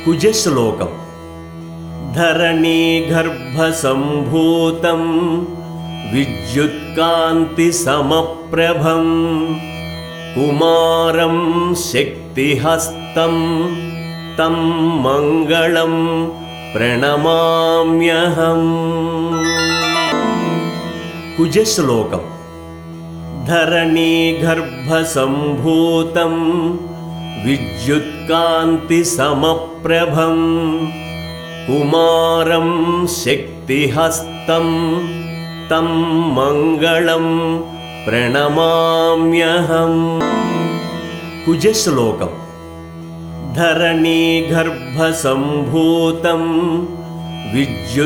కుజశ్లోకం. ధరణీగర్భసంభూతం విద్యుత్కాంతిసమప్రభం కుమారం శక్తిహస్తం తం మంగళం ప్రణమామ్యహం. కుజశ్లోకం. ధరణీగర్భసంభూతం విద్యుత్కాంతిసమప్రభం కుమారం శక్తిహస్తం తం మంగళం ప్రణమామ్యహం. కుజశ్లోకం. ధరణీగర్భసంభూతం